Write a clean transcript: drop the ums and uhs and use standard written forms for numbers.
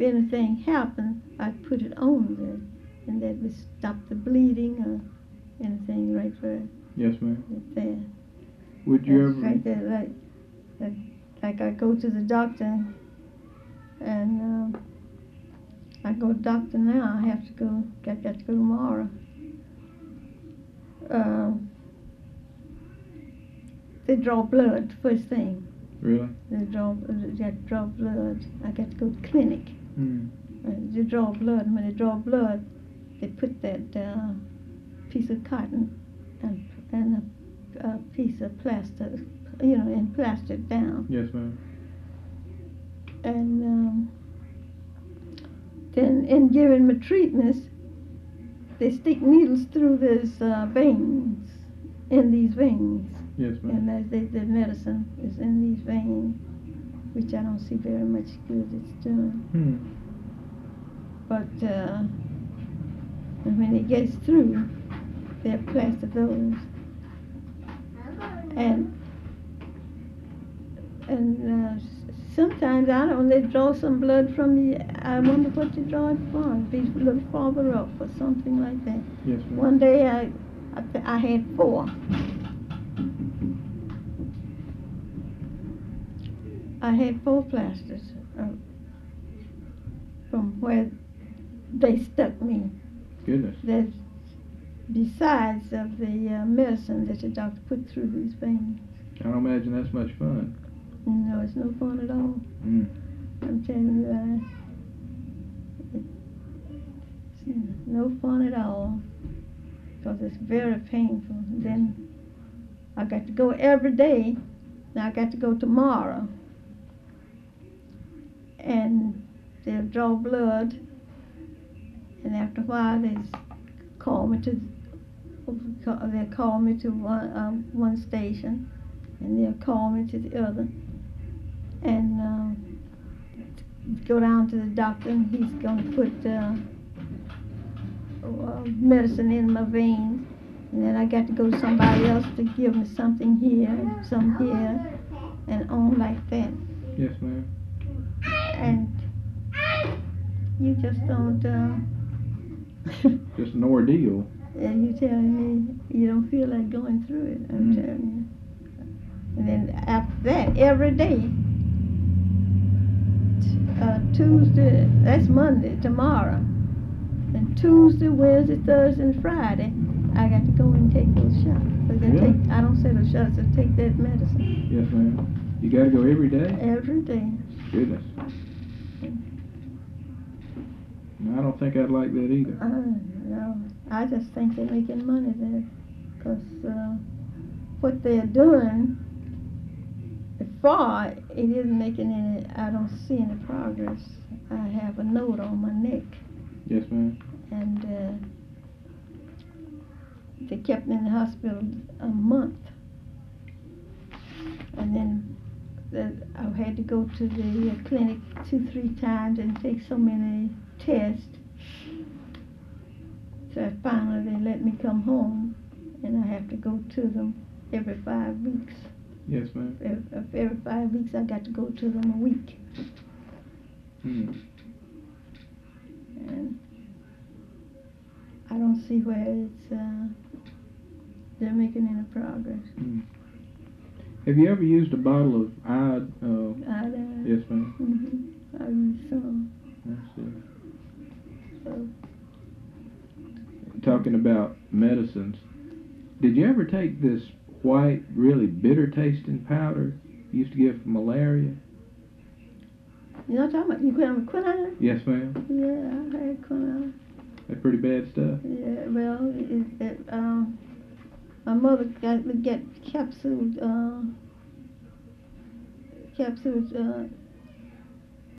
anything happened, I'd put it on there, and that would stop the bleeding or anything right there. Yes, ma'am. Right there. Would you That's ever? right there, like I go to the doctor, and I go to the doctor now. I have to go. Got to go tomorrow. They draw blood first thing. Really? They draw blood. I got to go to the clinic. Mm. They draw blood. And when they draw blood, they put that piece of cotton and a piece of plaster, and plaster it down. Yes, ma'am. And then in giving me treatments, they stick needles through these veins, in these veins. Yes, ma'am. And the medicine is in these veins, which I don't see very much good it's doing. Hmm. But and when it gets through, they'll plaster those. And sometimes, I don't know, they draw some blood from me. I wonder what they draw it for. Be a little farther up or something like that. Yes, ma'am. One day I had 4. I had 4 plasters from where they stuck me. Goodness. That's besides of the medicine that the doctor put through these veins. I don't imagine that's much fun. No, it's no fun at all. Mm. I'm telling you, it's no fun at all, because it's very painful. Then I got to go every day. Now I got to go tomorrow, and they'll draw blood, and after a while they'll call me to one station, and they'll call me to the other, and go down to the doctor, and he's going to put medicine in my veins, and then I got to go to somebody else to give me something here and some here, and on like that. Yes, ma'am. And you just don't. Just an ordeal. And you telling me you don't feel like going through it. I'm telling you. And then after that, every day, Tuesday, that's Monday, tomorrow, and Tuesday, Wednesday, Thursday, and Friday, I got to go and take those shots. I don't say those shots, I take that medicine. Yes, ma'am. You got to go every day? Every day. Goodness. No, I don't think I'd like that either. No, I just think they're making money there, because what they're doing, before, it isn't making any, I don't see any progress. I have a note on my neck. Yes, ma'am. And they kept me in the hospital a month. And then I had to go to the clinic 2-3 times and take so many tests. So finally they let me come home, and I have to go to them every 5 weeks. Yes, ma'am. Every 5 weeks I got to go to them a week. Hmm. And I don't see where they're making any progress. Hmm. Have you ever used a bottle of iodine? Iodine? Yes, ma'am. Mm-hmm. I use some. I see. So, Talking about medicines, did you ever take this white, really bitter tasting powder you used to get for malaria? you know what I'm talking about? You put on quinine? Yes, ma'am. Yeah, I had quinine. That's pretty bad stuff. Yeah, well, my mother got me get capsules